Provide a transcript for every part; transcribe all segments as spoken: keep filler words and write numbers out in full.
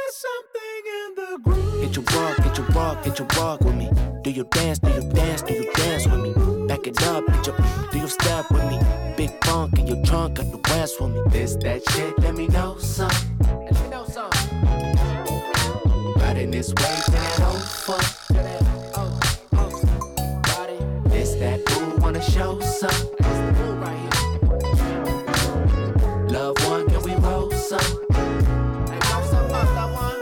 something in the groove. Get your walk, get your walk, get your walk with me. Do your dance, do your dance, do your dance with me. Back it up, get your, do your step with me. Big funk in your trunk, got the west with me. This, that shit, let me know some. Let me know some. Riding this wave to that old funk. Oh, oh, body. This, that boo, wanna show some. That's the boo right here. Love one, can we roll some? Hey, roll some up, that one.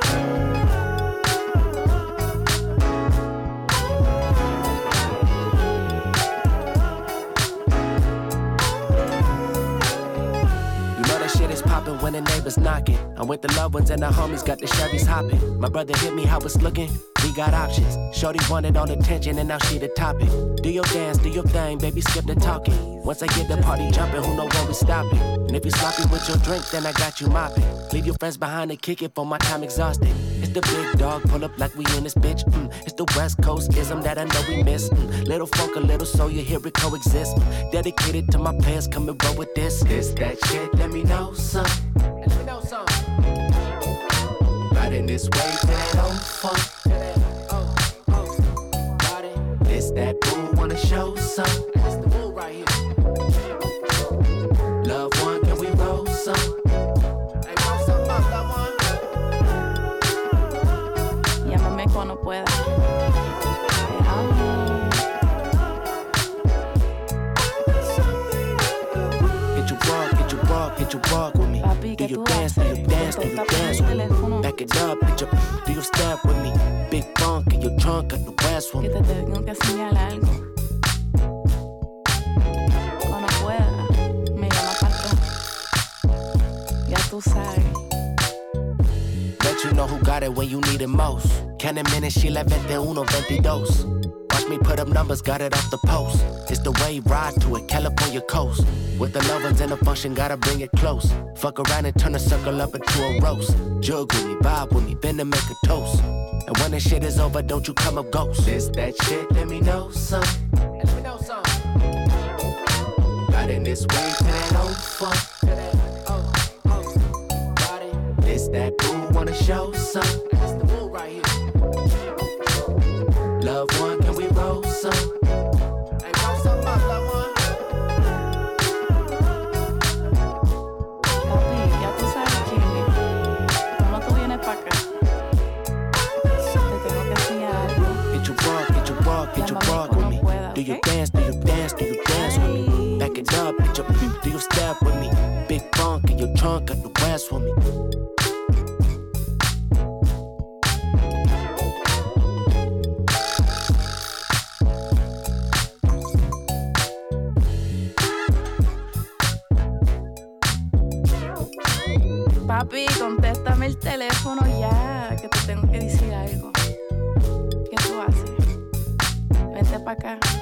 Shit is poppin' when the neighbors knocking. I'm with the loved ones and the homies got the Chevys hopping. My brother hit me how it's looking. We got options. Shorty wanted all attention and now she the topic. Do your dance, do your thing, baby, skip the talking. Once I get the party jumping, who know when we stopping? And if you sloppy with your drink, then I got you mopping. Leave your friends behind and kick it for my time exhausted. It's the big dog, pull up like we in this bitch. Mm. It's the West Coast ism that I know we miss. Mm. Little funk, a little soul, you hear it coexist. Mm. Dedicated to my players, come and roll with this. This, that shit, let me know some. Let me know some. Riding this way to that old funk. Oh, oh, body. This, that boo, wanna show some. That's the boo right here. Love one, can we roll some? Hey, roll some up, that one. Llámame cuando pueda. Te amo. Get your walk, get your walk, get your walk with me. Papi, do ¿qué your tú dance, do haces? your dance, do Te your toca dance por with el me. teléfono. Back it up, get your, do your step with me. Big funk in your trunk, got the west with Que me. te tengo que señalar algo. Cuando pueda, me llama para atrás. Ya tú sabes. Let you know who got it when you need it most. Can a minute, she like twenty-uno, twenty-dos. Watch me put up numbers, got it off the post. It's the way you ride to it, California coast. With the loved ones in the function, gotta bring it close. Fuck around and turn a circle up into a roast. Jug with me, vibe with me, bend to make a toast. And when this shit is over, don't you come up ghost. This, that shit, let me know some. Let me know some. Riding this way to that old funk. Oh, oh, body. This, that boo, wanna show some. That's the boo right here. Love one, can we roll some? Hey, roll some up, love one. Papi, ya tú sabes, Chile. Cuando tú vienes pa' acá, te tengo que enseñar algo. Get your walk, get your walk, get your Llámame walk with cuando me. pueda, Do your ¿ok? dance, do your dance, do your dance with me. Back it up, get your, do your step with me. Big funk in your trunk, got the west with me. Papi, contéstame el teléfono ya, que te tengo que decir algo. ¿Qué tú haces? Vente pa' acá.